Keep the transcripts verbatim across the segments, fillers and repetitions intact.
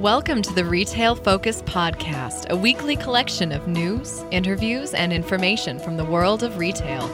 Welcome to the Retail Focus Podcast, a weekly collection of news, interviews, and information from the world of retail.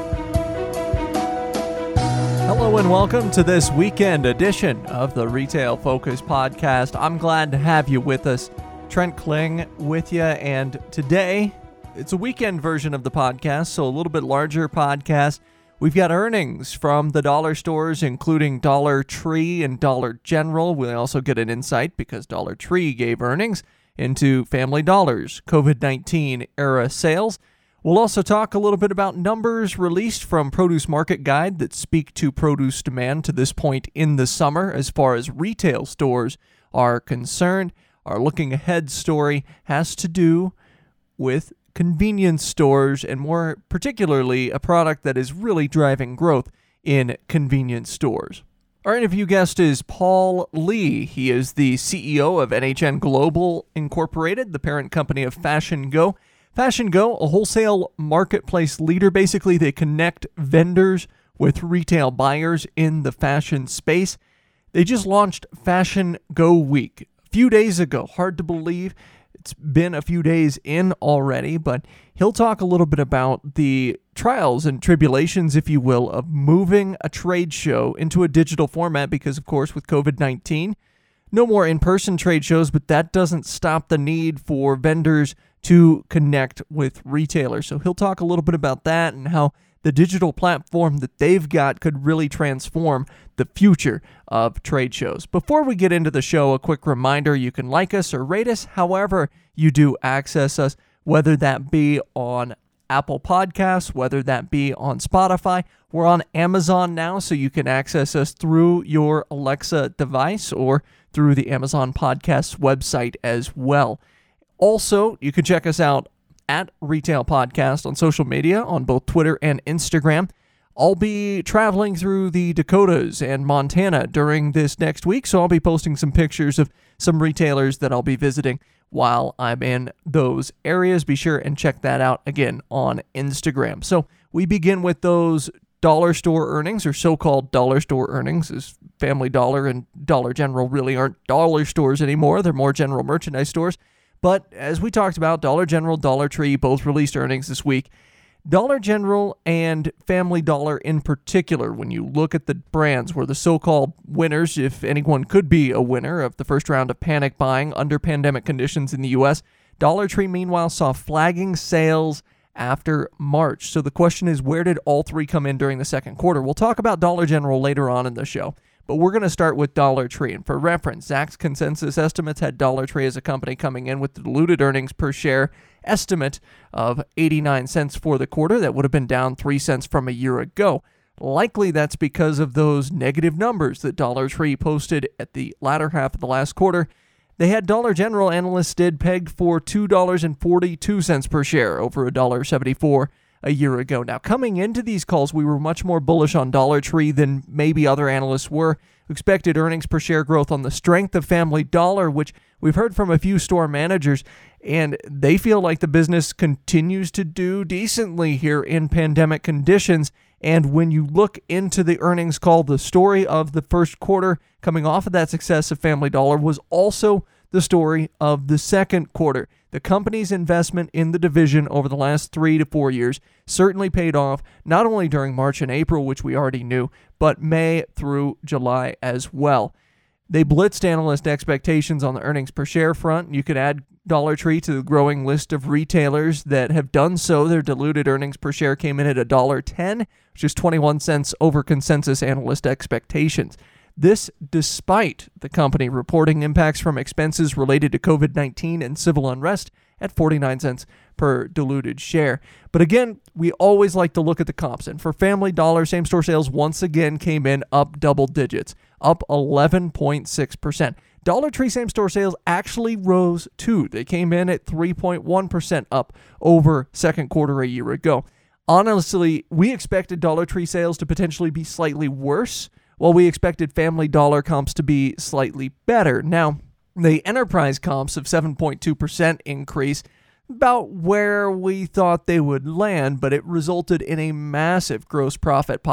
Hello and welcome to this weekend edition of the Retail Focus Podcast. I'm glad to have you with us. Trent Kling with you, and today it's a weekend version of the podcast, so a little bit larger podcast. We've got earnings from the dollar stores, including Dollar Tree and Dollar General. We'll also get an insight because Dollar Tree gave earnings into Family Dollar's COVID nineteen era sales. We'll also talk a little bit about numbers released from Produce Market Guide that speak to produce demand to this point in the summer as far as retail stores are concerned. Our looking ahead story has to do with convenience stores, and more particularly a product that is really driving growth in convenience stores. Our interview guest is Paul Lee. He is the C E O of N H N Global Incorporated, the parent company of Fashion Go. Fashion Go, a wholesale marketplace leader. Basically, they connect vendors with retail buyers in the fashion space. They just launched Fashion Go Week a few days ago. Hard to believe. It's been a few days in already, but he'll talk a little bit about the trials and tribulations, if you will, of moving a trade show into a digital format because, of course, with COVID nineteen, no more in-person trade shows, but that doesn't stop the need for vendors to connect with retailers. So he'll talk a little bit about that and how the digital platform that they've got could really transform the future of trade shows. Before we get into the show, a quick reminder, you can like us or rate us however you do access us, whether that be on Apple Podcasts, whether that be on Spotify. We're on Amazon now, so you can access us through your Alexa device or through the Amazon Podcasts website as well. Also, you can check us out at Retail Podcast on social media, on both Twitter and Instagram. I'll be traveling through the Dakotas and Montana during this next week, so I'll be posting some pictures of some retailers that I'll be visiting while I'm in those areas. Be sure and check that out again on Instagram. So we begin with those dollar store earnings, or so-called dollar store earnings, as Family Dollar and Dollar General really aren't dollar stores anymore. They're more general merchandise stores. But as we talked about, Dollar General, Dollar Tree both released earnings this week. Dollar General and Family Dollar in particular, when you look at the brands, were the so-called winners, if anyone could be a winner, of the first round of panic buying under pandemic conditions in the U S. Dollar Tree, meanwhile, saw flagging sales after March. So the question is, where did all three come in during the second quarter? We'll talk about Dollar General later on in the show. But we're going to start with Dollar Tree. And for reference, Zacks consensus estimates had Dollar Tree as a company coming in with the diluted earnings per share estimate of eighty-nine cents for the quarter. That would have been down three cents from a year ago. Likely that's because of those negative numbers that Dollar Tree posted at the latter half of the last quarter. They had Dollar General, analysts did, pegged for two dollars and forty-two cents per share, over one dollar and seventy-four cents a year ago. Now, coming into these calls, we were much more bullish on Dollar Tree than maybe other analysts were. We expected earnings per share growth on the strength of Family Dollar, which we've heard from a few store managers, and they feel like the business continues to do decently here in pandemic conditions. And when you look into the earnings call, the story of the first quarter coming off of that success of Family Dollar was also the story of the second quarter. The company's investment in the division over the last three to four years certainly paid off, not only during March and April, which we already knew, but May through July as well. They blitzed analyst expectations on the earnings per share front. You could add Dollar Tree to the growing list of retailers that have done so. Their diluted earnings per share came in at one dollar and ten cents, which is twenty-one cents over consensus analyst expectations. This despite the company reporting impacts from expenses related to COVID nineteen and civil unrest at forty-nine cents per diluted share. But again, we always like to look at the comps. And for Family Dollar, same-store sales once again came in up double digits, up eleven point six percent. Dollar Tree same-store sales actually rose too. They came in at three point one percent up over second quarter a year ago. Honestly, we expected Dollar Tree sales to potentially be slightly worse, while we expected Family Dollar comps to be slightly better. Now, the enterprise comps of seven point two percent increase, about where we thought they would land, but it resulted in a massive gross profit pop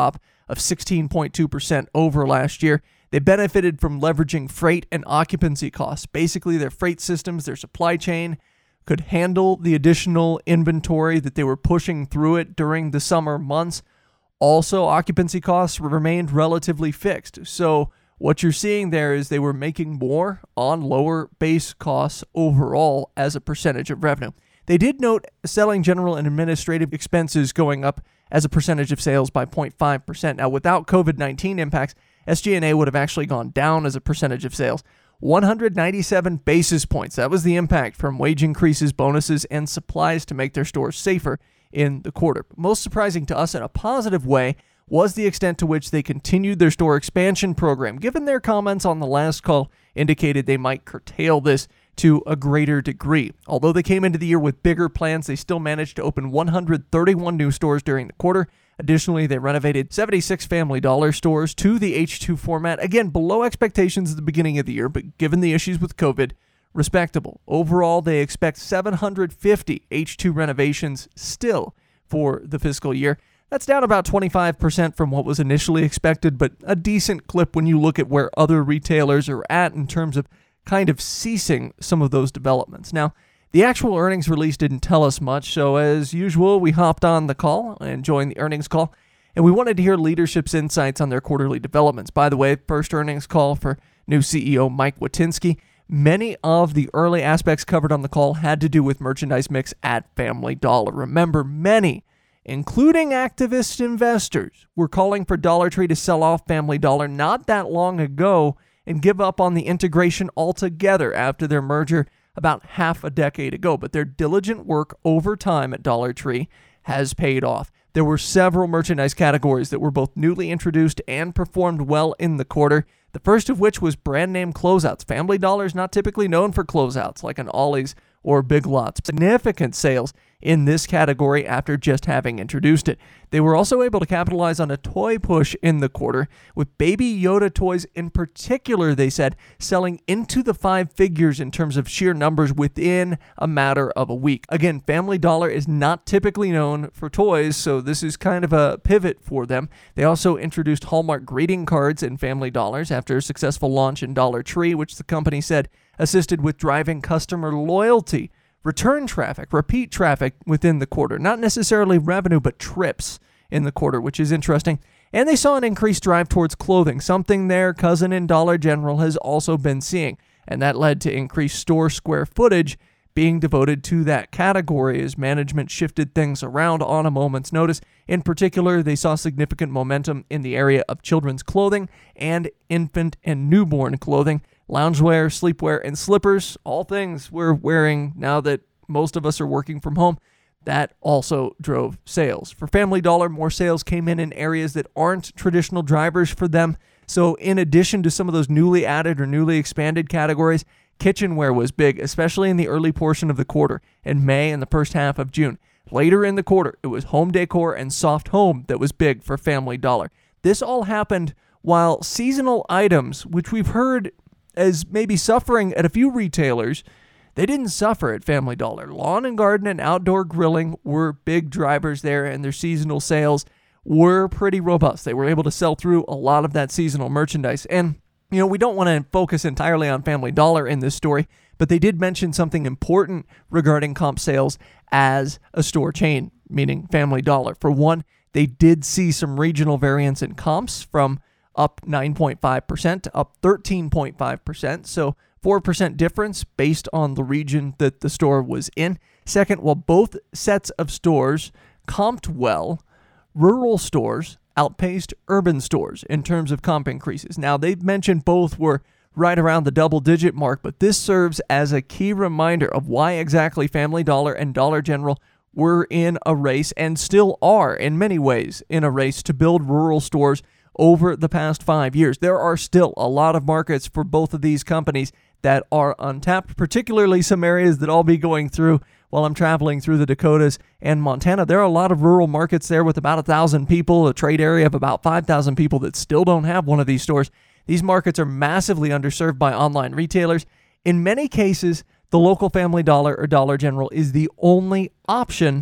of sixteen point two percent over last year. They benefited from leveraging freight and occupancy costs. Basically, their freight systems, their supply chain, could handle the additional inventory that they were pushing through it during the summer months. Also, occupancy costs remained relatively fixed. So what you're seeing there is they were making more on lower base costs overall as a percentage of revenue. They did note selling, general, and administrative expenses going up as a percentage of sales by zero point five percent. Now, without covid nineteen impacts, S G and A would have actually gone down as a percentage of sales. one hundred ninety-seven basis points. That was the impact from wage increases, bonuses, and supplies to make their stores safer in the quarter. Most surprising to us in a positive way was the extent to which they continued their store expansion program, given their comments on the last call indicated they might curtail this to a greater degree. Although they came into the year with bigger plans, they still managed to open one hundred thirty-one new stores during the quarter. Additionally, they renovated seventy-six Family Dollar stores to the H two format. Again, below expectations at the beginning of the year, but given the issues with COVID, respectable. Overall, they expect seven hundred fifty H two renovations still for the fiscal year. That's down about twenty-five percent from what was initially expected, but a decent clip when you look at where other retailers are at in terms of kind of ceasing some of those developments. Now, the actual earnings release didn't tell us much, so as usual, we hopped on the call and joined the earnings call, and we wanted to hear leadership's insights on their quarterly developments. By the way, first earnings call for new C E O Mike Witynski. Many of the early aspects covered on the call had to do with merchandise mix at Family Dollar. Remember, many, including activist investors, were calling for Dollar Tree to sell off Family Dollar not that long ago and give up on the integration altogether after their merger about half a decade ago. But their diligent work over time at Dollar Tree has paid off. There were several merchandise categories that were both newly introduced and performed well in the quarter, the first of which was brand name closeouts. Family Dollar is not typically known for closeouts like an Ollie's or Big Lots. Significant sales in this category after just having introduced it. They were also able to capitalize on a toy push in the quarter, with Baby Yoda toys in particular, they said, selling into the five figures in terms of sheer numbers within a matter of a week. Again, Family Dollar is not typically known for toys, so this is kind of a pivot for them. They also introduced Hallmark greeting cards in Family Dollars after a successful launch in Dollar Tree, which the company said assisted with driving customer loyalty, return traffic, repeat traffic within the quarter. Not necessarily revenue, but trips in the quarter, which is interesting. And they saw an increased drive towards clothing, something their cousin in Dollar General has also been seeing. And that led to increased store square footage being devoted to that category as management shifted things around on a moment's notice. In particular, they saw significant momentum in the area of children's clothing and infant and newborn clothing. Loungewear, sleepwear, and slippers, all things we're wearing now that most of us are working from home. That also drove sales. For Family Dollar, more sales came in in areas that aren't traditional drivers for them. So in addition to some of those newly added or newly expanded categories, kitchenware was big, especially in the early portion of the quarter, in May and the first half of June. Later in the quarter, it was home decor and soft home that was big for Family Dollar. This all happened while seasonal items, which we've heard as maybe suffering at a few retailers, they didn't suffer at Family Dollar. Lawn and garden and outdoor grilling were big drivers there, and their seasonal sales were pretty robust. They were able to sell through a lot of that seasonal merchandise. And, you know, we don't want to focus entirely on Family Dollar in this story, but they did mention something important regarding comp sales as a store chain, meaning Family Dollar. For one, they did see some regional variance in comps from up nine point five percent to up thirteen point five percent. So four percent difference based on the region that the store was in. Second, while both sets of stores comped well, rural stores outpaced urban stores in terms of comp increases. Now, they've mentioned both were right around the double-digit mark, but this serves as a key reminder of why exactly Family Dollar and Dollar General were in a race, and still are in many ways in a race, to build rural stores over the past five years. There are still a lot of markets for both of these companies that are untapped, particularly some areas that I'll be going through while I'm traveling through the Dakotas and Montana. There are a lot of rural markets there with about one thousand people, a trade area of about five thousand people that still don't have one of these stores. These markets are massively underserved by online retailers. In many cases, the local Family Dollar or Dollar General is the only option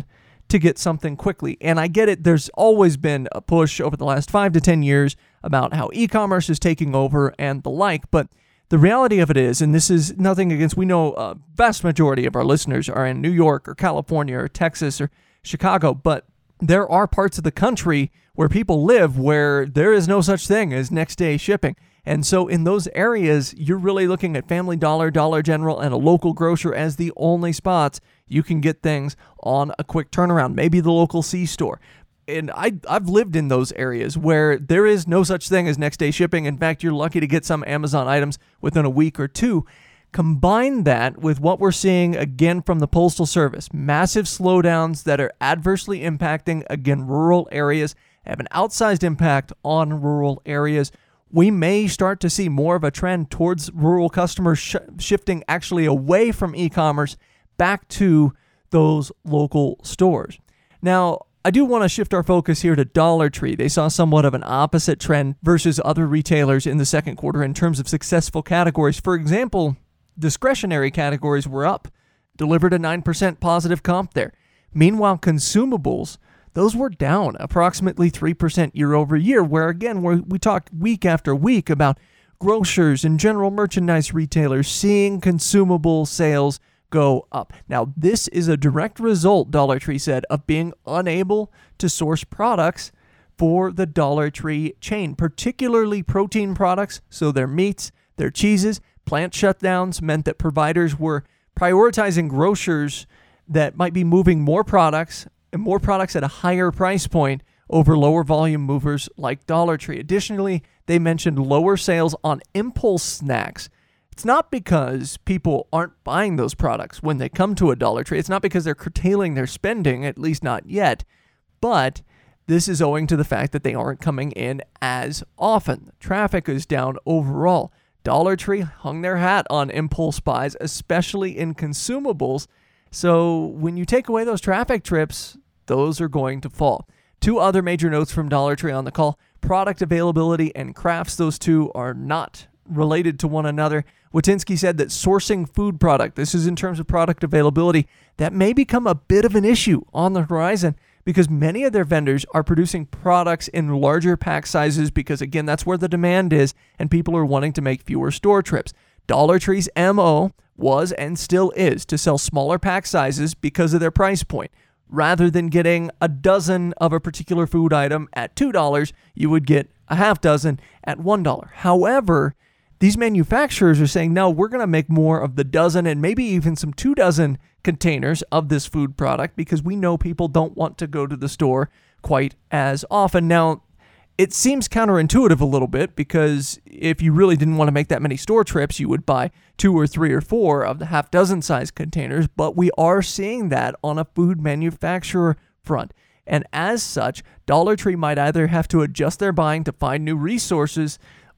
to get something quickly. And I get it, there's always been a push over the last five to ten years about how e-commerce is taking over and the like, but the reality of it is, and this is nothing against, we know a vast majority of our listeners are in New York or California or Texas or Chicago, but there are parts of the country where people live where there is no such thing as next day shipping. And so in those areas, you're really looking at Family Dollar, Dollar General, and a local grocer as the only spots you can get things on a quick turnaround, maybe the local C-store. And I, I've lived in those areas where there is no such thing as next day shipping. In fact, you're lucky to get some Amazon items within a week or two. Combine that with what we're seeing again from the Postal Service, massive slowdowns that are adversely impacting, again, rural areas, have an outsized impact on rural areas. We may start to see more of a trend towards rural customers sh- shifting actually away from e-commerce back to those local stores. Now, I do want to shift our focus here to Dollar Tree. They saw somewhat of an opposite trend versus other retailers in the second quarter in terms of successful categories. For example, discretionary categories were up, delivered a nine percent positive comp there. Meanwhile, consumables, those were down approximately three percent year over year, where again, we we talked week after week about grocers and general merchandise retailers seeing consumable sales go up. Now, this is a direct result, Dollar Tree said, of being unable to source products for the Dollar Tree chain, particularly protein products, so their meats, their cheeses. Plant shutdowns meant that providers were prioritizing grocers that might be moving more products and more products at a higher price point over lower volume movers like Dollar Tree. Additionally, they mentioned lower sales on impulse snacks. It's not because people aren't buying those products when they come to a Dollar Tree. It's not because they're curtailing their spending, at least not yet. But this is owing to the fact that they aren't coming in as often. Traffic is down overall. Dollar Tree hung their hat on impulse buys, especially in consumables. So when you take away those traffic trips, those are going to fall. Two other major notes from Dollar Tree on the call: product availability and crafts. Those two are not related to one another. Watinsky said that sourcing food product, this is in terms of product availability, that may become a bit of an issue on the horizon because many of their vendors are producing products in larger pack sizes because, again, that's where the demand is and people are wanting to make fewer store trips. Dollar Tree's M O was and still is to sell smaller pack sizes because of their price point. Rather than getting a dozen of a particular food item at two dollars, you would get a half dozen at one dollar. However, these manufacturers are saying, no, we're going to make more of the dozen and maybe even some two dozen containers of this food product because we know people don't want to go to the store quite as often. Now, it seems counterintuitive a little bit because if you really didn't want to make that many store trips, you would buy two or three or four of the half dozen size containers, but we are seeing that on a food manufacturer front. And as such, Dollar Tree might either have to adjust their buying to find new resources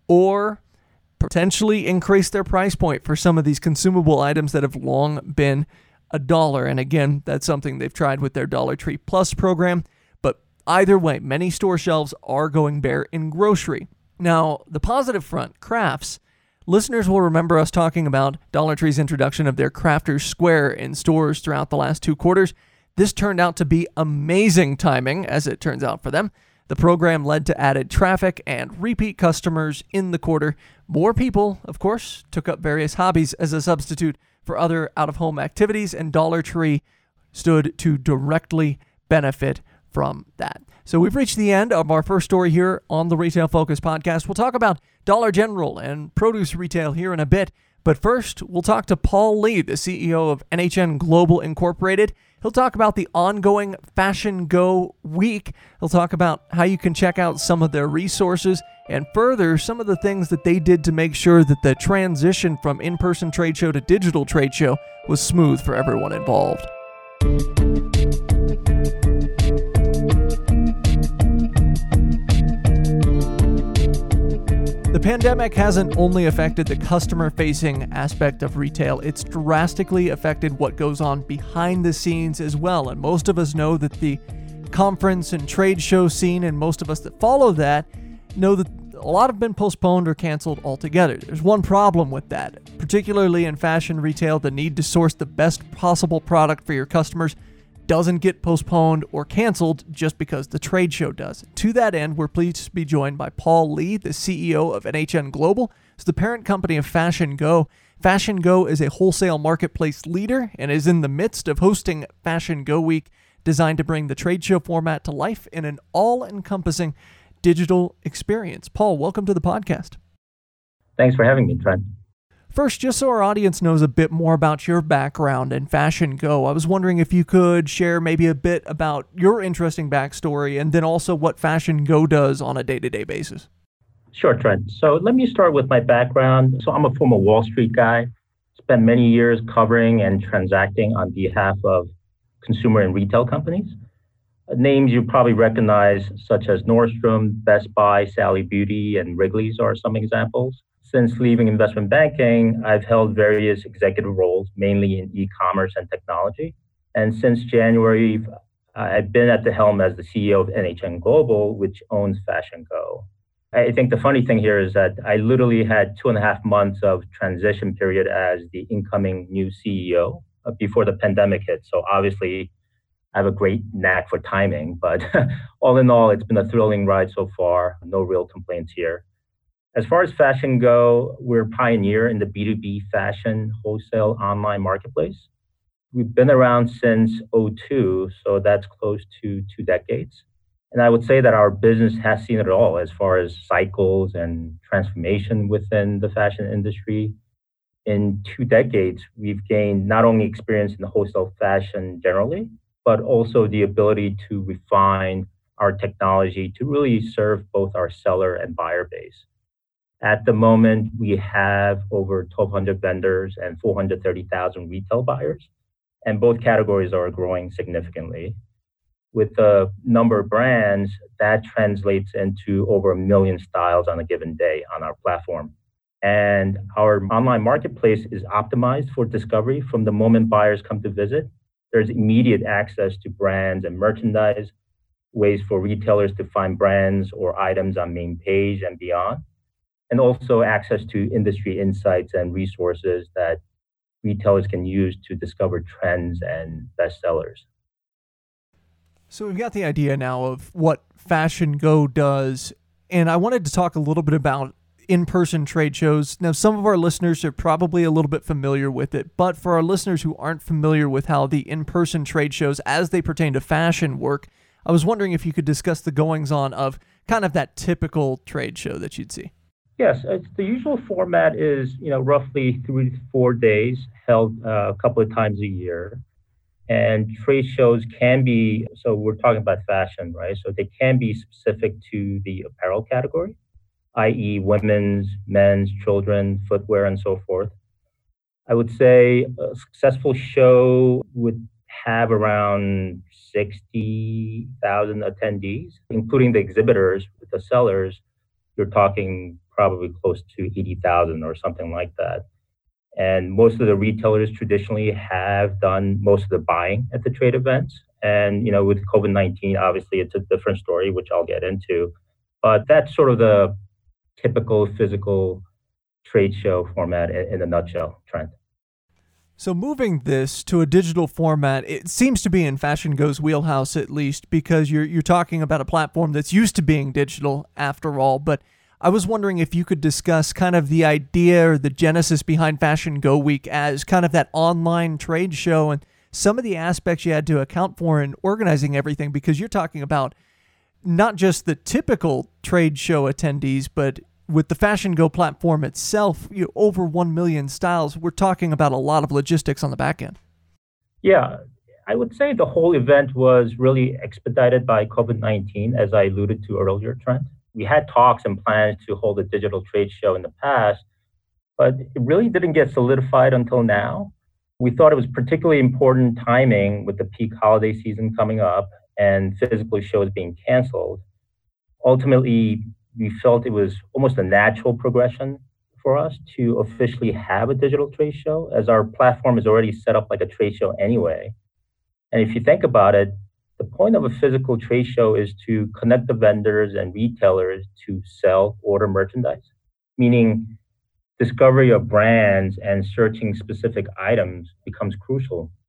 or potentially increase their price point for some of these consumable items that have long been a dollar. And again, that's something they've tried with their Dollar Tree Plus program. But either way, many store shelves are going bare in grocery. Now, the positive front, crafts. Listeners will remember us talking about Dollar Tree's introduction of their Crafters Square in stores throughout the last two quarters. This turned out to be amazing timing, as it turns out for them. The program led to added traffic and repeat customers in the quarter. More people, of course, took up various hobbies as a substitute for other out-of-home activities, and Dollar Tree stood to directly benefit from that. So we've reached the end of our first story here on the Retail Focus podcast. We'll talk about Dollar General and produce retail here in a bit, but first we'll talk to Paul Lee, the C E O of N H N Global Incorporated. He'll talk about the ongoing Fashion Go Week. He'll talk about how you can check out some of their resources and further some of the things that they did to make sure that the transition from in-person trade show to digital trade show was smooth for everyone involved. The pandemic hasn't only affected the customer-facing aspect of retail, it's drastically affected what goes on behind the scenes as well. And most of us know that the conference and trade show scene, and most of us that follow that, know that a lot have been postponed or canceled altogether. There's one problem with that, particularly in fashion retail, the need to source the best possible product for your customers doesn't get postponed or canceled just because the trade show does. To that end, we're pleased to be joined by Paul Lee, the C E O of N H N Global. It's the parent company of Fashion Go. Fashion Go is a wholesale marketplace leader and is in the midst of hosting Fashion Go Week, designed to bring the trade show format to life in an all-encompassing digital experience. Paul, welcome to the podcast. Thanks for having me, Trent. First, just so our audience knows a bit more about your background and Fashion Go, I was wondering if you could share maybe a bit about your interesting backstory and then also what Fashion Go does on a day-to-day basis. Sure, Trent. So let me start with my background. So I'm a former Wall Street guy, spent many years covering and transacting on behalf of consumer and retail companies. Names you probably recognize, such as Nordstrom, Best Buy, Sally Beauty, and Wrigley's are some examples. Since leaving investment banking, I've held various executive roles, mainly in e-commerce and technology. And since January, I've been at the helm as the C E O of N H N Global, which owns Fashion Go. I think the funny thing here is that I literally had two and a half months of transition period as the incoming new C E O before the pandemic hit. So obviously, I have a great knack for timing, but all in all, it's been a thrilling ride so far. No real complaints here. As far as Fashion Go, we're a pioneer in the B two B fashion wholesale online marketplace. We've been around since oh two, so that's close to two decades. And I would say that our business has seen it all as far as cycles and transformation within the fashion industry. In two decades, we've gained not only experience in the wholesale fashion generally, but also the ability to refine our technology to really serve both our seller and buyer base. At the moment, we have over twelve hundred vendors and four hundred thirty thousand retail buyers, and both categories are growing significantly. With the number of brands, that translates into over a million styles on a given day on our platform. And our online marketplace is optimized for discovery from the moment buyers come to visit. There's immediate access to brands and merchandise, ways for retailers to find brands or items on main page and beyond, and also access to industry insights and resources that retailers can use to discover trends and bestsellers. So we've got the idea now of what Fashion Go does, and I wanted to talk a little bit about in-person trade shows. Now, some of our listeners are probably a little bit familiar with it, but for our listeners who aren't familiar with how the in-person trade shows as they pertain to fashion work, I was wondering if you could discuss the goings-on of kind of that typical trade show that you'd see. Yes, it's, the usual format is, you know, roughly three to four days, held uh, a couple of times a year. And trade shows can be, so we're talking about fashion, right? So they can be specific to the apparel category, that is women's, men's, children, footwear, and so forth. I would say a successful show would have around sixty thousand attendees, including the exhibitors, the sellers. You're talking probably close to eighty thousand or something like that. And most of the retailers traditionally have done most of the buying at the trade events. And, you know, with COVID nineteen, obviously it's a different story, which I'll get into. But that's sort of the typical physical trade show format in, in a nutshell, Trent. So moving this to a digital format, it seems to be in Fashion Go's wheelhouse at least, because you're you're talking about a platform that's used to being digital after all. But I was wondering if you could discuss kind of the idea or the genesis behind Fashion Go Week as kind of that online trade show and some of the aspects you had to account for in organizing everything, because you're talking about not just the typical trade show attendees, but with the Fashion Go platform itself, you know, over one million styles, we're talking about a lot of logistics on the back end. Yeah, I would say the whole event was really expedited by COVID nineteen, as I alluded to earlier, Trent. We had talks and plans to hold a digital trade show in the past, but it really didn't get solidified until now. We thought it was particularly important timing with the peak holiday season coming up and physical shows being canceled. Ultimately, we felt it was almost a natural progression for us to officially have a digital trade show, as our platform is already set up like a trade show anyway. And if you think about it, the point of a physical trade show is to connect the vendors and retailers to sell, order merchandise, meaning discovery of brands and searching specific items becomes crucial.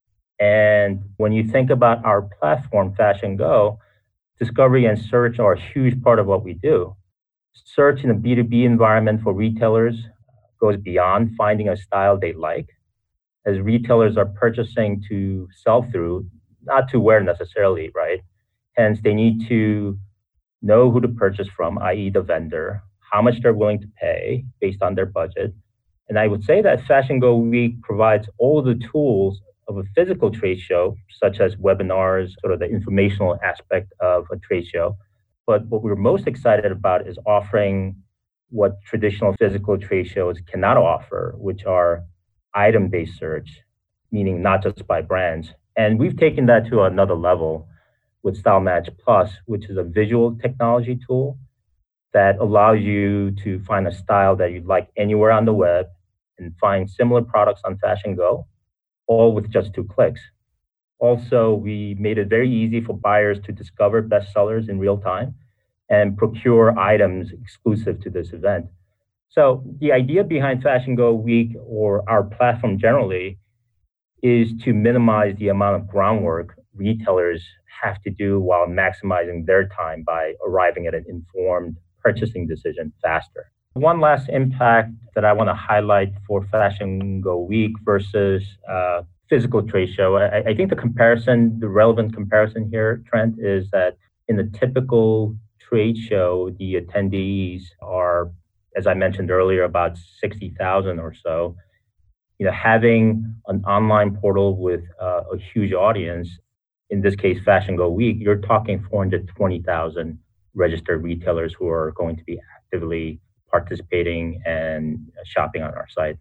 And when you think about our platform, Fashion Go, discovery and search are a huge part of what we do. Search in a B two B environment for retailers goes beyond finding a style they like, as retailers are purchasing to sell through, not to wear necessarily, right? Hence, they need to know who to purchase from, that is the vendor, how much they're willing to pay based on their budget. And I would say that Fashion Go Week provides all of the tools of a physical trade show, such as webinars, sort of the informational aspect of a trade show. But what we're most excited about is offering what traditional physical trade shows cannot offer, which are item-based search, meaning not just by brands. And we've taken that to another level with Style Match Plus, which is a visual technology tool that allows you to find a style that you'd like anywhere on the web and find similar products on Fashion Go, all with just two clicks. Also, we made it very easy for buyers to discover bestsellers in real time and procure items exclusive to this event. So the idea behind Fashion Go Week, or our platform generally, is to minimize the amount of groundwork retailers have to do while maximizing their time by arriving at an informed purchasing decision faster. One last impact that I want to highlight for Fashion Go Week versus uh, physical trade show, I, I think the comparison, the relevant comparison here, Trent, is that in the typical trade show, the attendees are, as I mentioned earlier, about sixty thousand or so. You know, having an online portal with uh, a huge audience, in this case, Fashion Go Week, you're talking four hundred twenty thousand registered retailers who are going to be actively participating and shopping on our site.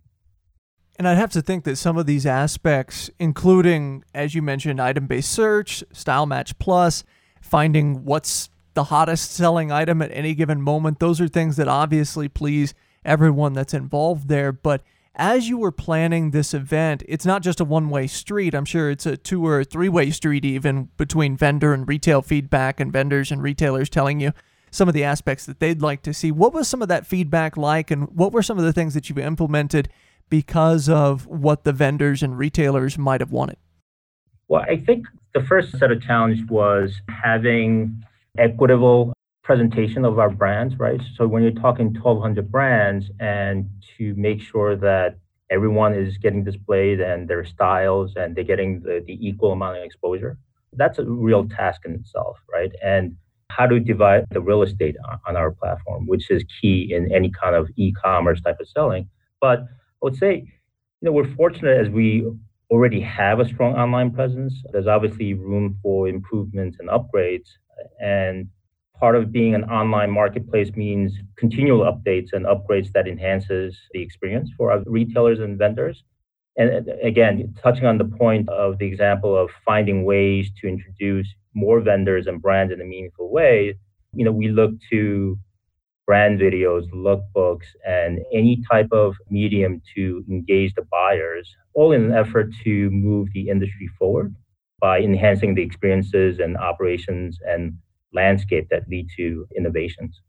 And I'd have to think that some of these aspects, including, as you mentioned, item-based search, Style Match Plus, finding what's the hottest selling item at any given moment, those are things that obviously please everyone that's involved there. But as you were planning this event, it's not just a one-way street. I'm sure it's a two or three-way street even, between vendor and retail feedback and vendors and retailers telling you some of the aspects that they'd like to see. What was some of that feedback like, and what were some of the things that you've implemented because of what the vendors and retailers might have wanted? Well, I think the first set of challenge was having equitable presentation of our brands, right? So when you're talking twelve hundred brands, and to make sure that everyone is getting displayed and their styles and they're getting the, the equal amount of exposure, that's a real task in itself, right? And how to divide the real estate on, on our platform, which is key in any kind of e-commerce type of selling. But I would say, you know, we're fortunate as we already have a strong online presence. There's obviously room for improvements and upgrades. And part of being an online marketplace means continual updates and upgrades that enhances the experience for our retailers and vendors. And again, touching on the point of the example of finding ways to introduce more vendors and brands in a meaningful way, you know, we look to brand videos, lookbooks, and any type of medium to engage the buyers, all in an effort to move the industry forward by enhancing the experiences and operations and landscape that lead to innovations.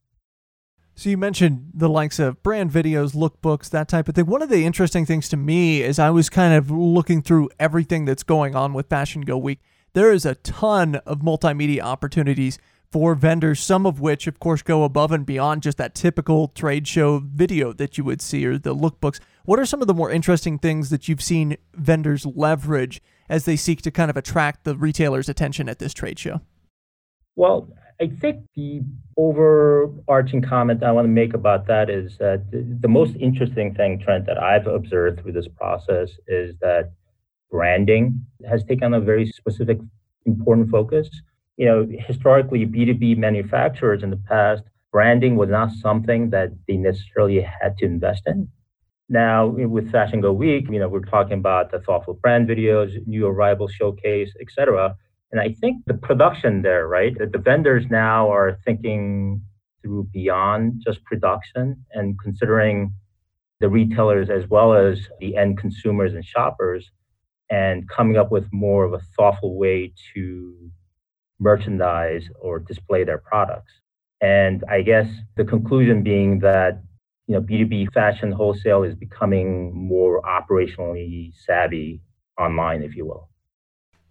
So you mentioned the likes of brand videos, lookbooks, that type of thing. One of the interesting things to me is I was kind of looking through everything that's going on with Fashion Go Week. There is a ton of multimedia opportunities for vendors, some of which, of course, go above and beyond just that typical trade show video that you would see, or the lookbooks. What are some of the more interesting things that you've seen vendors leverage as they seek to kind of attract the retailer's attention at this trade show? Well, I think the overarching comment I want to make about that is that the most interesting thing, Trent, that I've observed through this process is that branding has taken a very specific, important focus. You know, historically, B two B manufacturers in the past, branding was not something that they necessarily had to invest in. Now, with Fashion Go Week, you know, we're talking about the thoughtful brand videos, new arrival showcase, et cetera. And I think the production there, right, that the vendors now are thinking through beyond just production and considering the retailers as well as the end consumers and shoppers, and coming up with more of a thoughtful way to merchandise or display their products. And I guess the conclusion being that, you know, B two B fashion wholesale is becoming more operationally savvy online, if you will.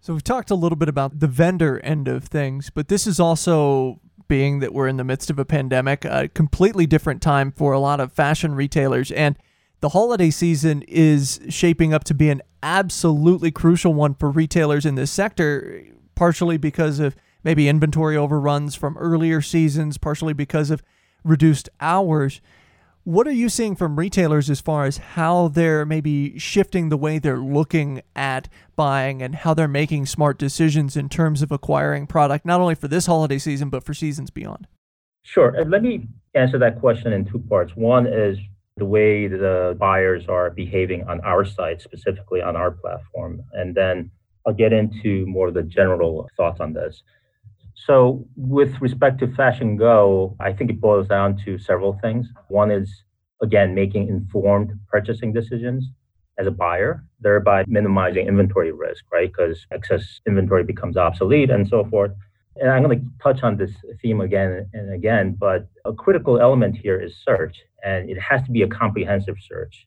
So we've talked a little bit about the vendor end of things, but this is also, being that we're in the midst of a pandemic, a completely different time for a lot of fashion retailers. And the holiday season is shaping up to be an absolutely crucial one for retailers in this sector, partially because of maybe inventory overruns from earlier seasons, partially because of reduced hours. What are you seeing from retailers as far as how they're maybe shifting the way they're looking at buying and how they're making smart decisions in terms of acquiring product, not only for this holiday season, but for seasons beyond? Sure. And let me answer that question in two parts. One is the way the buyers are behaving on our site, specifically on our platform. And then I'll get into more of the general thoughts on this. So with respect to Fashion Go, I think it boils down to several things. One is, again, making informed purchasing decisions as a buyer, thereby minimizing inventory risk, right? Because excess inventory becomes obsolete and so forth. And I'm going to touch on this theme again and again, but a critical element here is search, and it has to be a comprehensive search.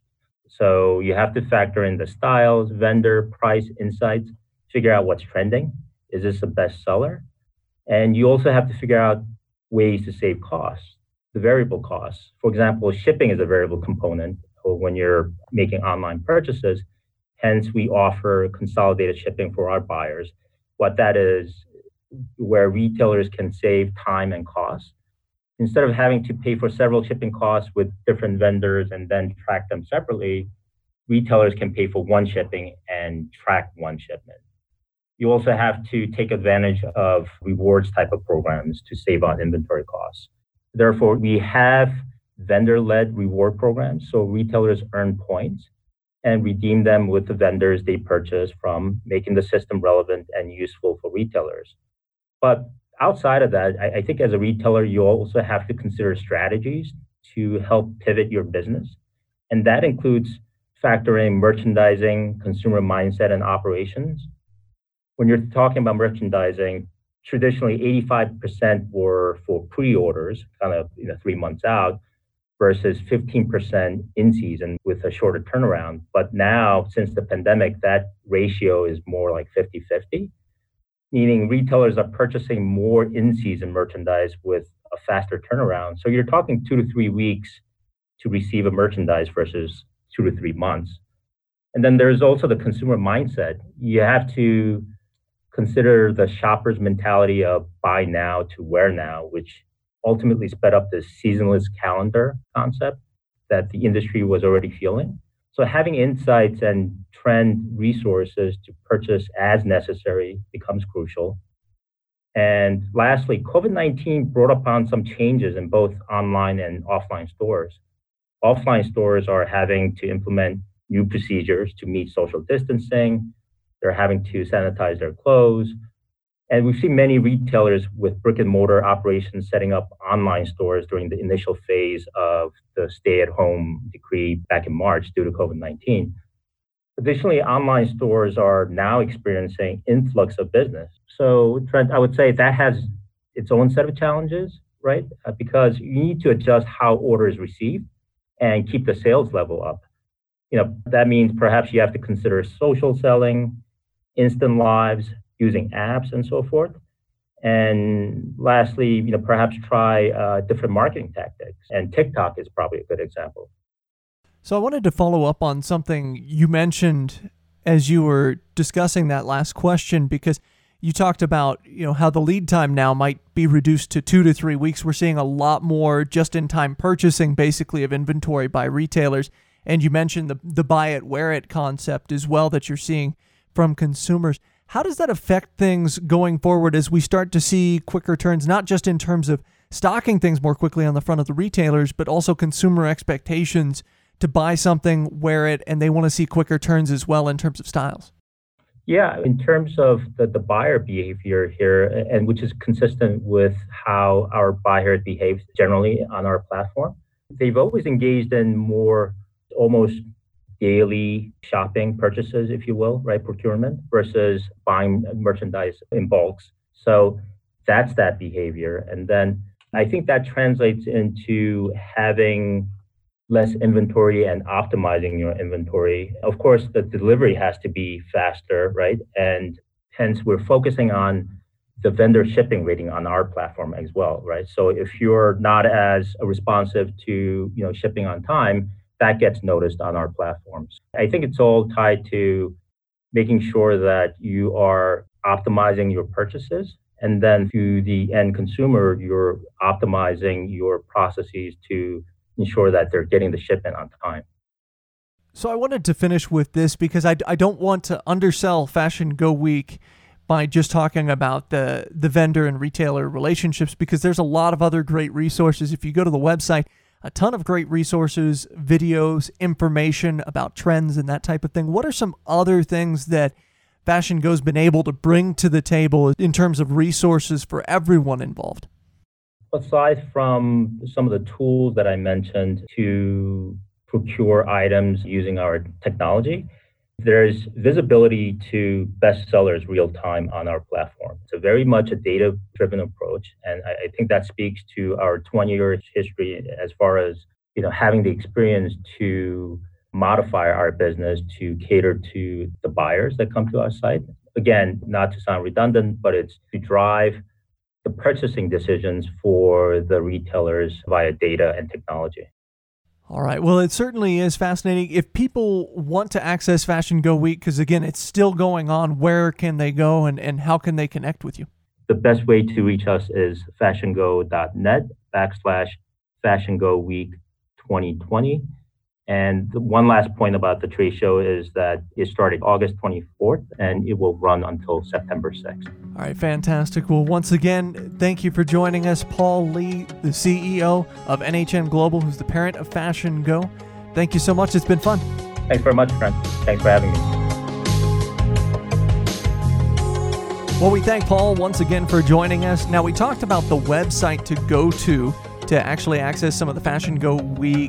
So you have to factor in the styles, vendor, price, insights, figure out what's trending. Is this a bestseller? And you also have to figure out ways to save costs, the variable costs. For example, shipping is a variable component when you're making online purchases. Hence, we offer consolidated shipping for our buyers. What that is, where retailers can save time and cost. Instead of having to pay for several shipping costs with different vendors and then track them separately, retailers can pay for one shipping and track one shipment. You also have to take advantage of rewards type of programs to save on inventory costs. Therefore, we have vendor-led reward programs, so retailers earn points and redeem them with the vendors they purchase from, making the system relevant and useful for retailers. But outside of that, I, I think as a retailer, you also have to consider strategies to help pivot your business. And that includes factoring merchandising, consumer mindset, and operations. When you're talking about merchandising, traditionally eighty-five percent were for pre-orders, kind of you know three months out, versus fifteen percent in season with a shorter turnaround. But now, since the pandemic, that ratio is more like fifty-fifty, meaning retailers are purchasing more in-season merchandise with a faster turnaround. So you're talking two to three weeks to receive a merchandise versus two to three months. And then there's also the consumer mindset. You have to consider the shopper's mentality of buy now to wear now, which ultimately sped up this seasonless calendar concept that the industry was already feeling. So having insights and trend resources to purchase as necessary becomes crucial. And lastly, COVID nineteen brought upon some changes in both online and offline stores. Offline stores are having to implement new procedures to meet social distancing. They're having to sanitize their clothes. And we've seen many retailers with brick and mortar operations setting up online stores during the initial phase of the stay-at-home decree back in March due to COVID nineteen. Additionally, online stores are now experiencing influx of business. So Trent, I would say that has its own set of challenges, right? Uh, because you need to adjust how order is received and keep the sales level up. You know, that means perhaps you have to consider social selling, instant lives, using apps and so forth. And lastly, you know, perhaps try uh, different marketing tactics. And TikTok is probably a good example. So I wanted to follow up on something you mentioned as you were discussing that last question, because you talked about, you know, how the lead time now might be reduced to two to three weeks. We're seeing a lot more just-in-time purchasing, basically, of inventory by retailers. And you mentioned the the buy it, wear it concept as well that you're seeing from consumers. How does that affect things going forward as we start to see quicker turns, not just in terms of stocking things more quickly on the front of the retailers, but also consumer expectations to buy something, wear it, and they want to see quicker turns as well in terms of styles? Yeah, in terms of the, the buyer behavior here, and which is consistent with how our buyer behaves generally on our platform, they've always engaged in more almost daily shopping purchases, if you will, right? Procurement versus buying merchandise in bulks. So that's that behavior. And then I think that translates into having less inventory and optimizing your inventory. Of course, the delivery has to be faster, right? And Hence, we're focusing on the vendor shipping rating on our platform as well, right? So if you're not as responsive to, you know, shipping on time, that gets noticed on our platforms. I think it's all tied to making sure that you are optimizing your purchases, and then to the end consumer, you're optimizing your processes to ensure that they're getting the shipment on time. So I wanted to finish with this because I, I don't want to undersell Fashion Go Week by just talking about the, the vendor and retailer relationships, because there's a lot of other great resources. If you go to the website, a ton of great resources, videos, information about trends and that type of thing. What are some other things that Fashion Go's been able to bring to the table in terms of resources for everyone involved? Aside from some of the tools that I mentioned to procure items using our technology, there's visibility to bestsellers real time on our platform. It's a very much a data-driven approach, and I, I think that speaks to our twenty-year history as far as, you know, having the experience to modify our business to cater to the buyers that come to our site. Again, not to sound redundant, but it's to drive the purchasing decisions for the retailers via data and technology. All right. Well, it certainly is fascinating. If people want to access Fashion Go Week, because again, it's still going on, where can they go and, and how can they connect with you? The best way to reach us is fashiongo.net backslash Fashion Go Week twenty twenty. And the one last point about the trade show is that it started August twenty-fourth and it will run until September sixth. All right, fantastic. Well, once again, thank you for joining us, Paul Lee, the C E O of N H N Global, who's the parent of Fashion Go. Thank you so much. It's been fun. Thanks very much, Trent. Thanks for having me. Well, we thank Paul once again for joining us. Now, we talked about the website to go to to actually access some of the Fashion Go Week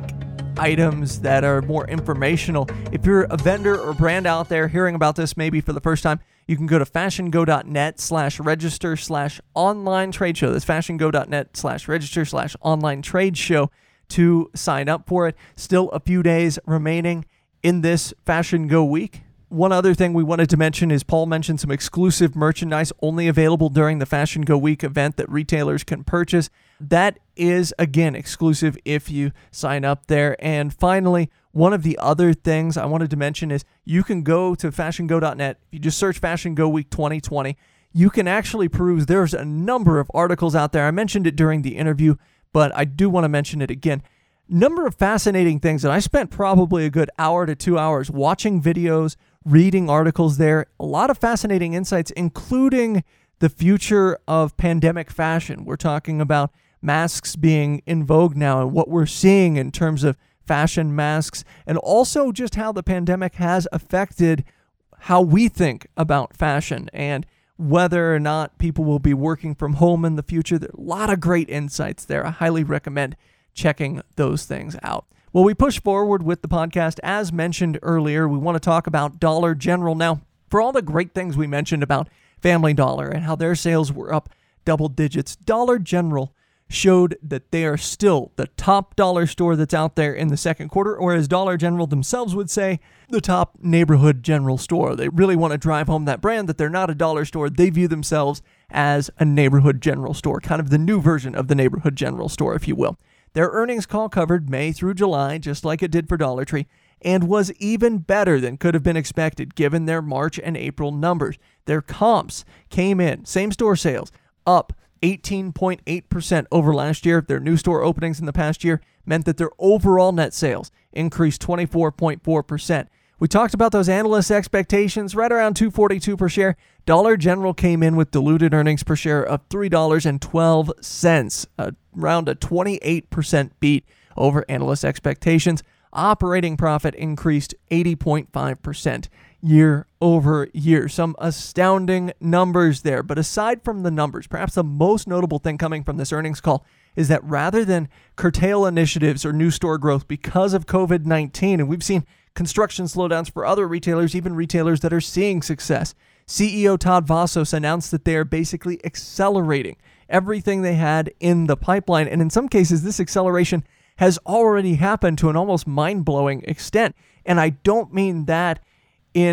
items that are more informational. If you're a vendor or brand out there hearing about this maybe for the first time, you can go to fashiongo.net slash register slash online trade show. That's fashiongo.net slash register slash online trade show to sign up for it. Still a few days remaining in this Fashion Go Week. One other thing we wanted to mention is Paul mentioned some exclusive merchandise only available during the Fashion Go Week event that retailers can purchase. That is, again, exclusive if you sign up there. And finally, one of the other things I wanted to mention is you can go to fashiongo dot net. If you just search Fashion Go Week twenty twenty, you can actually peruse. There's a number of articles out there. I mentioned it during the interview, but I do want to mention it again. Number of fascinating things, and I spent probably a good hour to two hours watching videos, reading articles there. A lot of fascinating insights, including the future of pandemic fashion. We're talking about masks being in vogue now and what we're seeing in terms of fashion masks, and also just how the pandemic has affected how we think about fashion and whether or not people will be working from home in the future. There are a lot of great insights there. I highly recommend checking those things out. Well, we push forward with the podcast. As mentioned earlier, we want to talk about Dollar General. Now, for all the great things we mentioned about Family Dollar and how their sales were up double digits, Dollar General showed that they are still the top dollar store that's out there in the second quarter, or as Dollar General themselves would say, the top neighborhood general store. They really want to drive home that brand that they're not a dollar store. They view themselves as a neighborhood general store, kind of the new version of the neighborhood general store, if you will. Their earnings call covered May through July, just like it did for Dollar Tree, and was even better than could have been expected given their March and April numbers. Their comps came in, same-store sales, up eighteen point eight percent over last year. Their new store openings in the past year meant that their overall net sales increased twenty-four point four percent. We talked about those analyst expectations, right around two forty-two per share. Dollar General came in with diluted earnings per share of three dollars and twelve cents, around a twenty-eight percent beat over analyst expectations. Operating profit increased eighty point five percent year over year. Some astounding numbers there. But aside from the numbers, perhaps the most notable thing coming from this earnings call is that rather than curtail initiatives or new store growth because of covid nineteen, and we've seen construction slowdowns for other retailers, even retailers that are seeing success, C E O Todd Vasos announced that they are basically accelerating everything they had in the pipeline. And in some cases, this acceleration has already happened to an almost mind-blowing extent. And I don't mean that in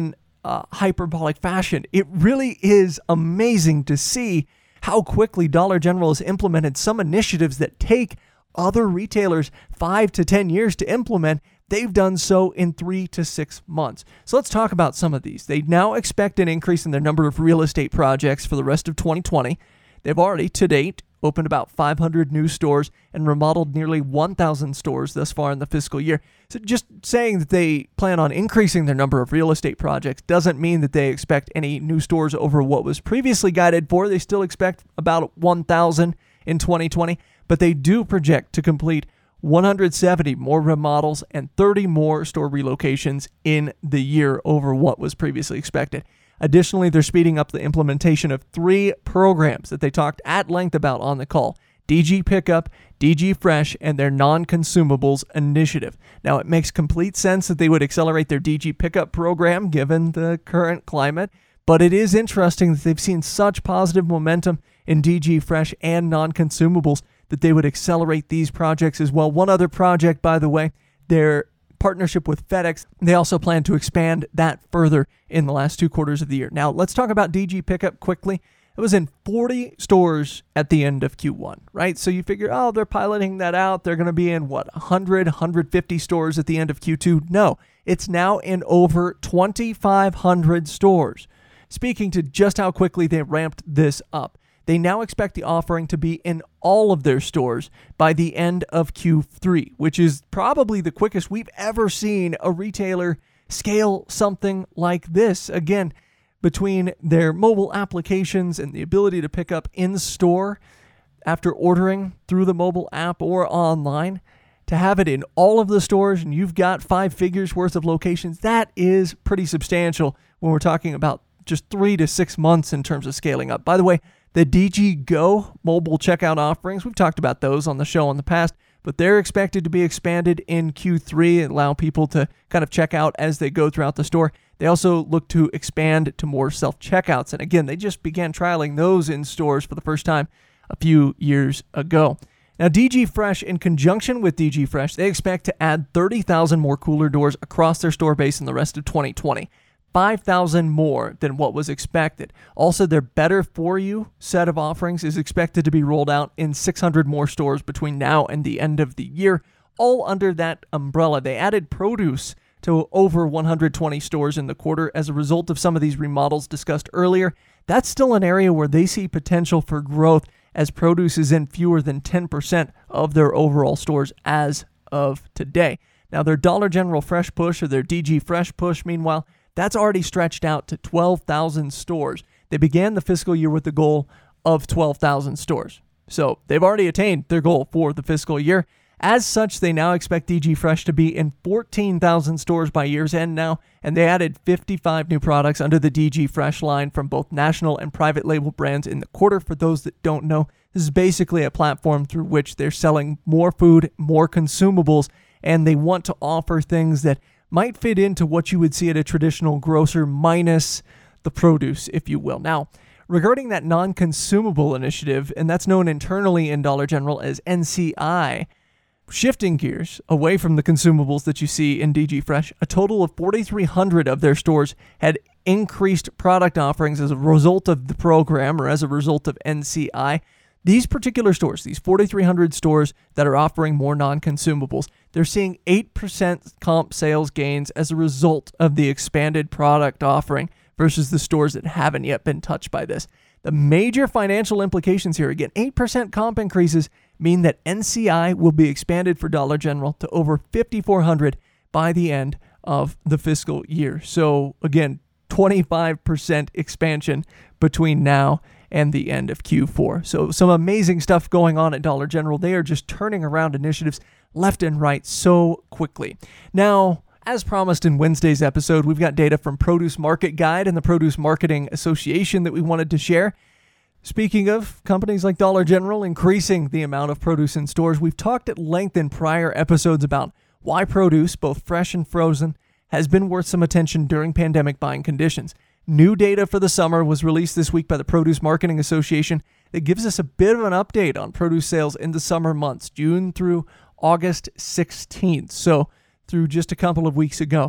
uh, hyperbolic fashion. It really is amazing to see how quickly Dollar General has implemented some initiatives that take other retailers five to ten years to implement. They've done so in three to six months. So let's talk about some of these. They now expect an increase in their number of real estate projects for the rest of twenty twenty. They've already, to date, opened about five hundred new stores and remodeled nearly one thousand stores thus far in the fiscal year. So just saying that they plan on increasing their number of real estate projects doesn't mean that they expect any new stores over what was previously guided for. They still expect about one thousand in twenty twenty, but they do project to complete one hundred seventy more remodels and thirty more store relocations in the year over what was previously expected. Additionally, they're speeding up the implementation of three programs that they talked at length about on the call: D G Pickup, D G Fresh, and their non-consumables initiative. Now, it makes complete sense that they would accelerate their D G Pickup program given the current climate, but it is interesting that they've seen such positive momentum in D G Fresh and non-consumables that they would accelerate these projects as well. One other project, by the way, their partnership with FedEx, they also plan to expand that further in the last two quarters of the year. Now, let's talk about D G Pickup quickly. It was in forty stores at the end of Q one, right? So you figure, oh, they're piloting that out. They're going to be in, what, one hundred, one hundred fifty stores at the end of Q two? No, it's now in over twenty-five hundred stores. Speaking to just how quickly they ramped this up, they now expect the offering to be in all of their stores by the end of Q three, which is probably the quickest we've ever seen a retailer scale something like this. Again, between their mobile applications and the ability to pick up in store after ordering through the mobile app or online, to have it in all of the stores and you've got five figures worth of locations, that is pretty substantial when we're talking about just three to six months in terms of scaling up. By the way, the D G Go mobile checkout offerings, we've talked about those on the show in the past, but they're expected to be expanded in Q three and allow people to kind of check out as they go throughout the store. They also look to expand to more self-checkouts. And again, they just began trialing those in stores for the first time a few years ago. Now, D G Fresh, in conjunction with D G Fresh, they expect to add thirty thousand more cooler doors across their store base in the rest of twenty twenty. five thousand more than what was expected. Also, their Better For You set of offerings is expected to be rolled out in six hundred more stores between now and the end of the year, all under that umbrella. They added produce to over one hundred twenty stores in the quarter as a result of some of these remodels discussed earlier. That's still an area where they see potential for growth, as produce is in fewer than ten percent of their overall stores as of today. Now, their Dollar General Fresh Push, or their D G Fresh Push, meanwhile, that's already stretched out to twelve thousand stores. They began the fiscal year with the goal of twelve thousand stores. So they've already attained their goal for the fiscal year. As such, they now expect D G Fresh to be in fourteen thousand stores by year's end now, and they added fifty-five new products under the D G Fresh line from both national and private label brands in the quarter. For those that don't know, this is basically a platform through which they're selling more food, more consumables, and they want to offer things that might fit into what you would see at a traditional grocer minus the produce, if you will. Now, regarding that non-consumable initiative, and that's known internally in Dollar General as N C I, shifting gears away from the consumables that you see in D G Fresh, a total of forty-three hundred of their stores had increased product offerings as a result of the program or as a result of N C I. These particular stores, these forty-three hundred stores that are offering more non-consumables, they're seeing eight percent comp sales gains as a result of the expanded product offering versus the stores that haven't yet been touched by this. The major financial implications here, again, eight percent comp increases mean that N C I will be expanded for Dollar General to over fifty-four hundred by the end of the fiscal year. So again, twenty-five percent expansion between now and the end of Q four. So some amazing stuff going on at Dollar General. They are just turning around initiatives left and right so quickly. Now, as promised in Wednesday's episode, we've got data from Produce Market Guide and the Produce Marketing Association that we wanted to share. Speaking of companies like Dollar General increasing the amount of produce in stores, we've talked at length in prior episodes about why produce, both fresh and frozen, has been worth some attention during pandemic buying conditions. New data for the summer was released this week by the Produce Marketing Association that gives us a bit of an update on produce sales in the summer months, June through August sixteenth, so through just a couple of weeks ago.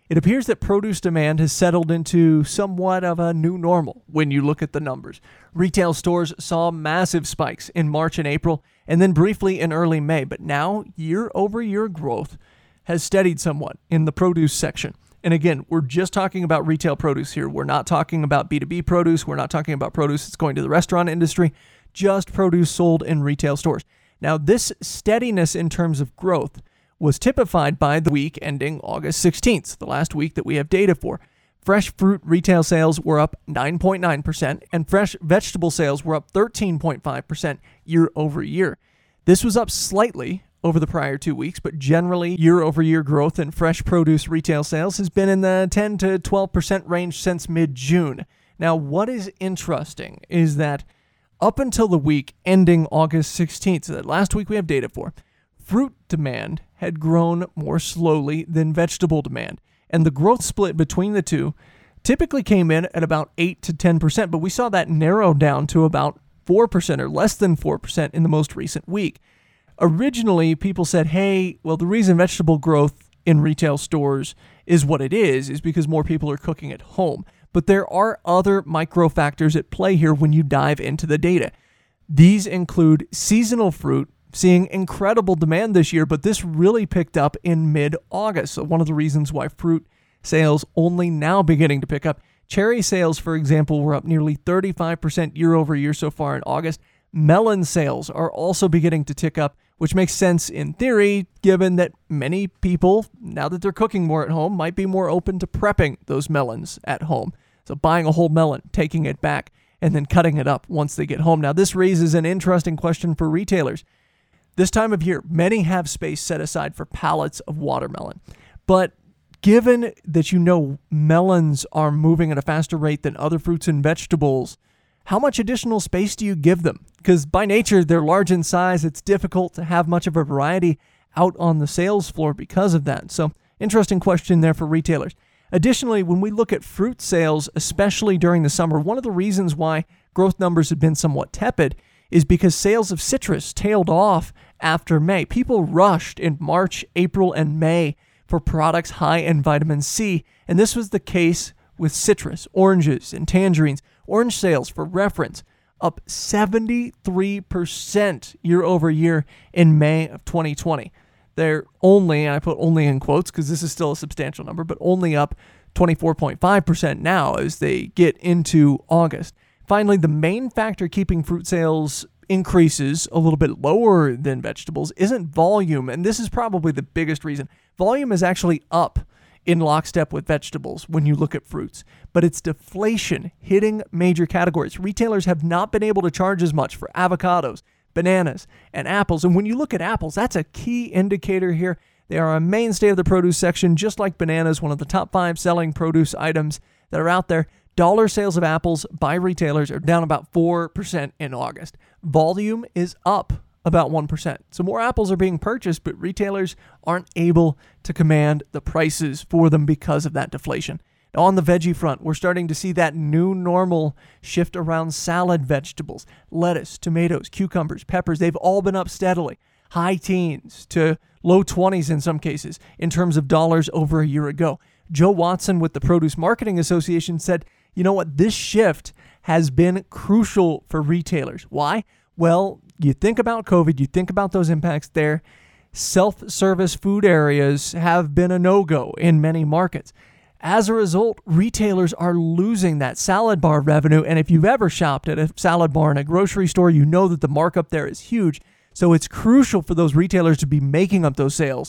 It appears that produce demand has settled into somewhat of a new normal when you look at the numbers. Retail stores saw massive spikes in March and April, and then briefly in early May, but now year-over-year growth has steadied somewhat in the produce section. And again, we're just talking about retail produce here. We're not talking about B two B produce. We're not talking about produce that's going to the restaurant industry, just produce sold in retail stores. Now, this steadiness in terms of growth was typified by the week ending August sixteenth, the last week that we have data for. Fresh fruit retail sales were up nine point nine percent, and fresh vegetable sales were up thirteen point five percent year over year. This was up slightly over the prior two weeks, but generally year-over-year growth in fresh produce retail sales has been in the ten to twelve percent range since mid-June. Now, what is interesting is that up until the week ending August sixteenth, so that last week we have data for, fruit demand had grown more slowly than vegetable demand, and the growth split between the two typically came in at about eight to ten percent, but we saw that narrow down to about four percent or less than four percent in the most recent week. Originally, people said, hey, well, the reason vegetable growth in retail stores is what it is, is because more people are cooking at home. But there are other micro factors at play here when you dive into the data. These include seasonal fruit, seeing incredible demand this year, but this really picked up in mid-August. So one of the reasons why fruit sales only now beginning to pick up. Cherry sales, for example, were up nearly thirty-five percent year over year so far in August. Melon sales are also beginning to tick up, which makes sense in theory, given that many people, now that they're cooking more at home, might be more open to prepping those melons at home. So buying a whole melon, taking it back, and then cutting it up once they get home. Now, this raises an interesting question for retailers. This time of year, many have space set aside for pallets of watermelon. But given that you know melons are moving at a faster rate than other fruits and vegetables, how much additional space do you give them? Because by nature, they're large in size. It's difficult to have much of a variety out on the sales floor because of that. So, interesting question there for retailers. Additionally, when we look at fruit sales, especially during the summer, one of the reasons why growth numbers have been somewhat tepid is because sales of citrus tailed off after May. People rushed in March, April, and May for products high in vitamin C, and this was the case with citrus, oranges, and tangerines. Orange sales, for reference, up seventy-three percent year over year in May of twenty twenty. They're only, and I put only in quotes because this is still a substantial number, but only up twenty-four point five percent now as they get into August. Finally, the main factor keeping fruit sales increases a little bit lower than vegetables isn't volume, and this is probably the biggest reason. Volume is actually up in lockstep with vegetables when you look at fruits, but it's deflation hitting major categories. Retailers have not been able to charge as much for avocados, bananas, and apples. And when you look at apples, that's a key indicator here. They are a mainstay of the produce section, just like bananas, one of the top five selling produce items that are out there. Dollar sales of apples by retailers are down about four percent in August. Volume is up about one percent. So more apples are being purchased, but retailers aren't able to command the prices for them because of that deflation. Now, on the veggie front, we're starting to see that new normal shift around salad vegetables. Lettuce, tomatoes, cucumbers, peppers, they've all been up steadily. High teens to low twenties in some cases in terms of dollars over a year ago. Joe Watson with the Produce Marketing Association said, you know what, this shift has been crucial for retailers. Why? Well, you think about COVID, you think about those impacts there. Self-service food areas have been a no-go in many markets. As a result, retailers are losing that salad bar revenue. And if you've ever shopped at a salad bar in a grocery store, you know that the markup there is huge. So it's crucial for those retailers to be making up those sales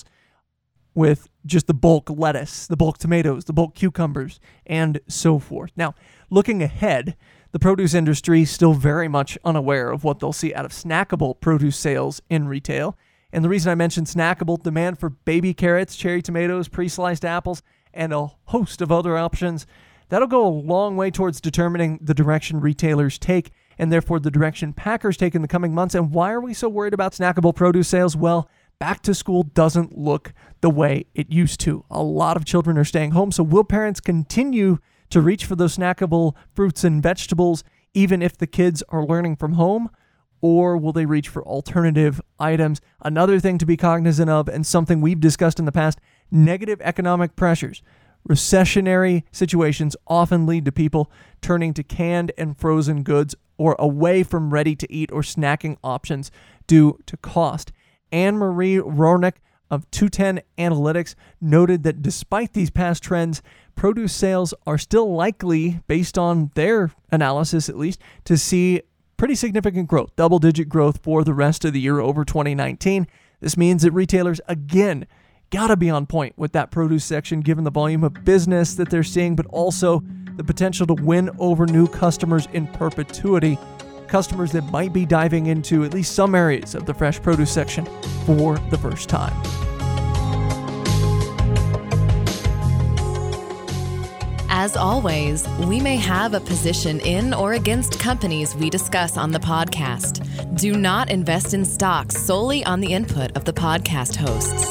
with just the bulk lettuce, the bulk tomatoes, the bulk cucumbers, and so forth. Now, looking ahead, the produce industry is still very much unaware of what they'll see out of snackable produce sales in retail. And the reason I mentioned snackable, demand for baby carrots, cherry tomatoes, pre-sliced apples, and a host of other options, that'll go a long way towards determining the direction retailers take and therefore the direction packers take in the coming months. And why are we so worried about snackable produce sales? Well, back to school doesn't look the way it used to. A lot of children are staying home, so will parents continue to reach for those snackable fruits and vegetables even if the kids are learning from home? Or will they reach for alternative items? Another thing to be cognizant of, and something we've discussed in the past, negative economic pressures. Recessionary situations often lead to people turning to canned and frozen goods or away from ready-to-eat or snacking options due to cost. Anne-Marie Roernick of two ten Analytics noted that despite these past trends, produce sales are still likely, based on their analysis at least, to see pretty significant growth, double-digit growth for the rest of the year over twenty nineteen. This means that retailers, again, gotta be on point with that produce section given the volume of business that they're seeing, but also the potential to win over new customers in perpetuity, customers that might be diving into at least some areas of the fresh produce section for the first time. As always, we may have a position in or against companies we discuss on the podcast. Do not invest in stocks solely on the input of the podcast hosts.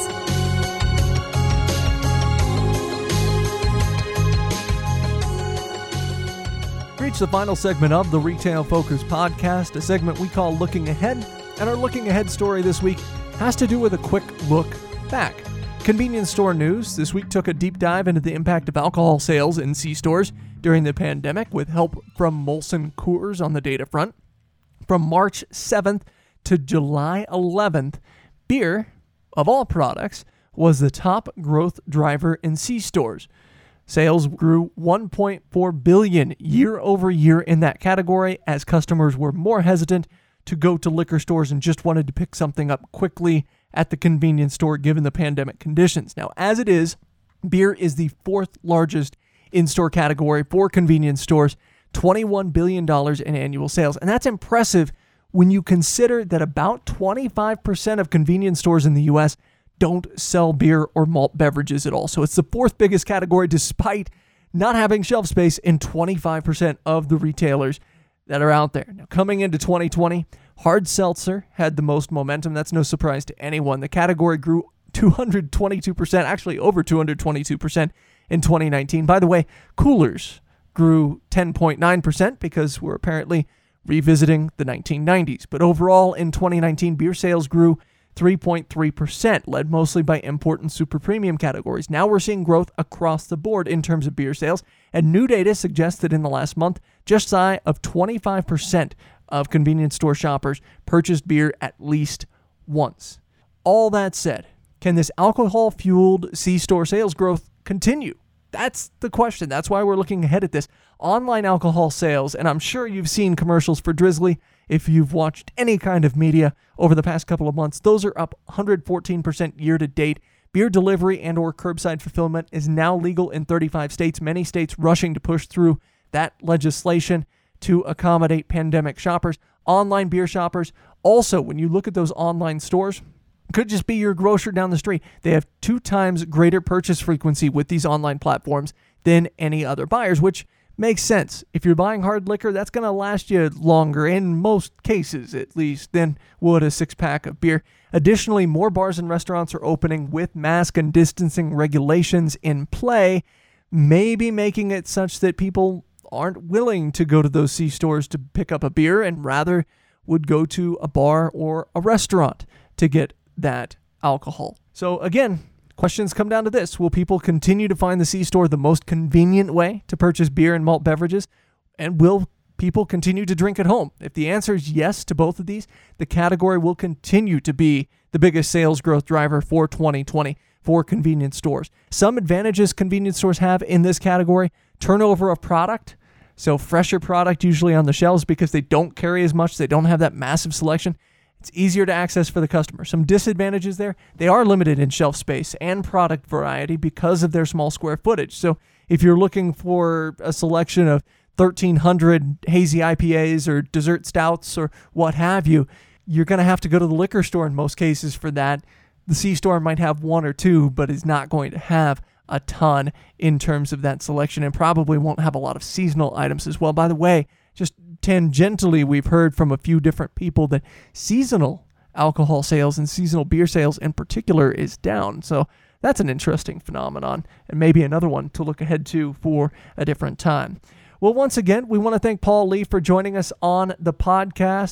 Reach the final segment of the Retail Focus podcast, a segment we call Looking Ahead, and our Looking Ahead story this week has to do with a quick look back. Convenience store news this week took a deep dive into the impact of alcohol sales in C-stores during the pandemic with help from Molson Coors on the data front. From March seventh to July eleventh, beer, of all products, was the top growth driver in C-stores. Sales grew one point four billion dollars year over year in that category as customers were more hesitant to go to liquor stores and just wanted to pick something up quickly at the convenience store given the pandemic conditions. Now, as it is, beer is the fourth largest in-store category for convenience stores, twenty-one billion dollars in annual sales. And that's impressive when you consider that about twenty-five percent of convenience stores in the U S don't sell beer or malt beverages at all. So it's the fourth biggest category despite not having shelf space in twenty-five percent of the retailers that are out there. Now, coming into twenty twenty, hard seltzer had the most momentum. That's no surprise to anyone. The category grew two hundred twenty-two percent, actually over two hundred twenty-two percent in twenty nineteen. By the way, coolers grew ten point nine percent because we're apparently revisiting the nineteen nineties. But overall, in twenty nineteen, beer sales grew three point three percent, led mostly by import and super premium categories. Now we're seeing growth across the board in terms of beer sales, and new data suggests that in the last month, just shy of twenty-five percent of convenience store shoppers purchased beer at least once. All that said, can this alcohol-fueled C-store sales growth continue? That's the question. That's why we're looking ahead at this. Online alcohol sales, and I'm sure you've seen commercials for Drizzly if you've watched any kind of media over the past couple of months. Those are up one hundred fourteen percent year to date. Beer delivery and or curbside fulfillment is now legal in thirty-five states, many states rushing to push through that legislation to accommodate pandemic shoppers. Online beer shoppers, also, when you look at those online stores, could just be your grocer down the street. They have two times greater purchase frequency with these online platforms than any other buyers, which makes sense. If you're buying hard liquor, that's going to last you longer, in most cases at least, than would a six-pack of beer. Additionally, more bars and restaurants are opening with mask and distancing regulations in play, maybe making it such that people aren't willing to go to those C-stores to pick up a beer and rather would go to a bar or a restaurant to get that alcohol. So again, questions come down to this. Will people continue to find the C-store the most convenient way to purchase beer and malt beverages? And will people continue to drink at home? If the answer is yes to both of these, the category will continue to be the biggest sales growth driver for twenty twenty for convenience stores. Some advantages convenience stores have in this category: turnover of product. So fresher product usually on the shelves because they don't carry as much. They don't have that massive selection. It's easier to access for the customer. Some disadvantages there: they are limited in shelf space and product variety because of their small square footage. So if you're looking for a selection of thirteen hundred hazy I P As or dessert stouts or what have you, you're going to have to go to the liquor store in most cases for that. The C-store might have one or two, but is not going to have a ton in terms of that selection, and probably won't have a lot of seasonal items as well. By the way, just tangentially, we've heard from a few different people that seasonal alcohol sales and seasonal beer sales in particular is down. So that's an interesting phenomenon, and maybe another one to look ahead to for a different time. Well, once again, we want to thank Paul Lee for joining us on the podcast.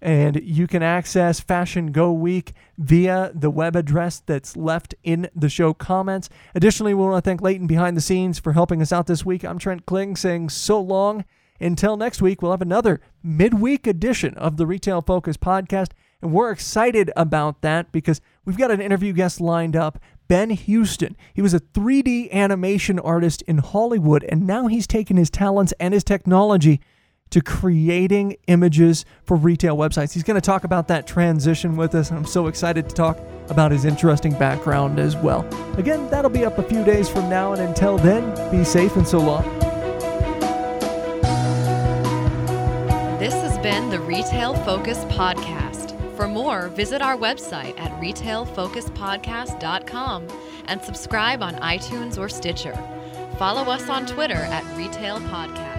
And you can access Fashion Go Week via the web address that's left in the show comments. Additionally, we want to thank Leighton behind the scenes for helping us out this week. I'm Trent Kling saying so long. Until next week, we'll have another midweek edition of the Retail Focus podcast. And we're excited about that because we've got an interview guest lined up, Ben Houston. He was a three D animation artist in Hollywood, and now he's taken his talents and his technology to creating images for retail websites. He's going to talk about that transition with us, and I'm so excited to talk about his interesting background as well. Again, that'll be up a few days from now, and until then, be safe and so long. This has been the Retail Focus Podcast. For more, visit our website at retail focus podcast dot com and subscribe on iTunes or Stitcher. Follow us on Twitter at Retail Podcast.